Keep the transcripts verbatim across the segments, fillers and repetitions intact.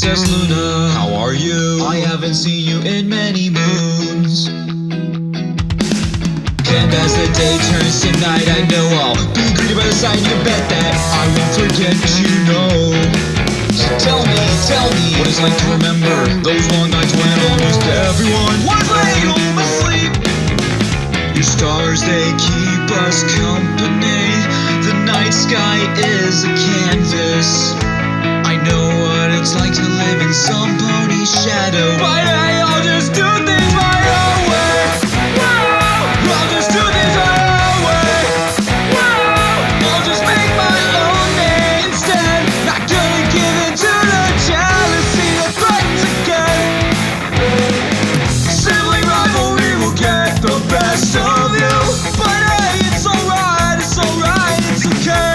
Princess Luna, how are you? I haven't seen you in many moons. And as the day turns to night, I know I'll be greeted by the sight. You bet that I won't forget you, know. So tell me, tell me what it's like to remember those long nights when almost everyone was laid home asleep. Your stars, they keep us company. The night sky is a canvas. I know what it's like to live in some pony's shadow, but hey, I'll just do things my own way. Whoa, I'll just do things my own way. Whoa, I'll just make my own name instead. Not gonna give in to the jealousy that threatens again. Sibling rivalry will get the best of you, but hey, it's alright, it's alright, it's okay.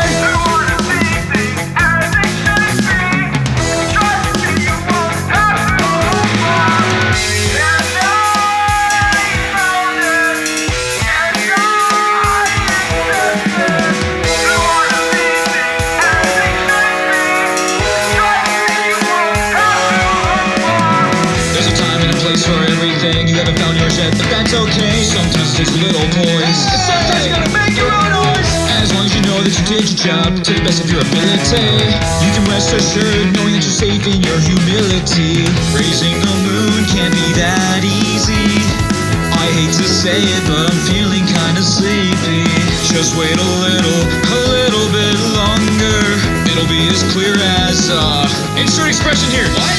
You haven't found yours yet, but that's okay. Sometimes it takes a little poise, and sometimes you gotta make your own noise. As long as you know that you did your job to the best of your ability, you can rest assured knowing that you're safe in your humility. Raising the moon can't be that easy. I hate to say it, but I'm feeling kinda sleepy. Just wait a little, a little bit longer. It'll be as clear as, uh, insert expression here. What?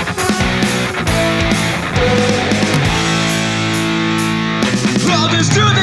I'll just do